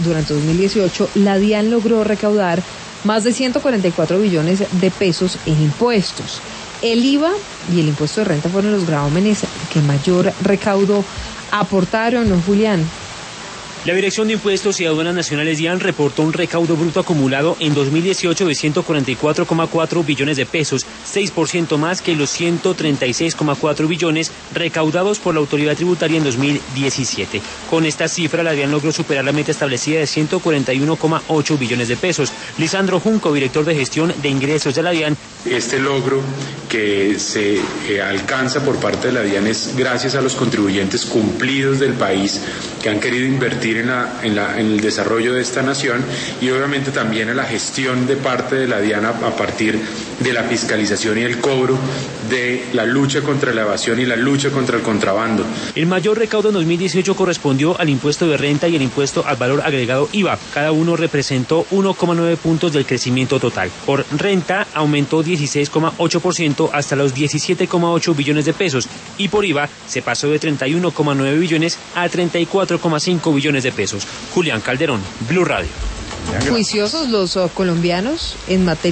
durante 2018, la DIAN logró recaudar más de 144 billones de pesos en impuestos. El IVA y el impuesto de renta fueron los gravámenes que mayor recaudo aportaron, ¿no, Julián? La Dirección de Impuestos y Aduanas Nacionales DIAN reportó un recaudo bruto acumulado en 2018 de 144,4 billones de pesos, 6% más que los 136,4 billones recaudados por la autoridad tributaria en 2017. Con esta cifra, la DIAN logró superar la meta establecida de 141,8 billones de pesos. Lisandro Junco, director de gestión de ingresos de la DIAN. Este logro que se alcanza por parte de la DIAN es gracias a los contribuyentes cumplidos del país que han querido invertir en el desarrollo de esta nación, y obviamente también a la gestión de parte de la DIAN a partir de la fiscalización y el cobro de la lucha contra la evasión y la lucha contra el contrabando. El mayor recaudo en 2018 correspondió al impuesto de renta y el impuesto al valor agregado IVA. Cada uno representó 1,9 puntos del crecimiento total. Por renta aumentó 16,8% hasta los 17,8 billones de pesos, y por IVA se pasó de 31,9 billones a 34,5 billones de pesos. Julián Calderón, Blue Radio. Juiciosos los colombianos en materia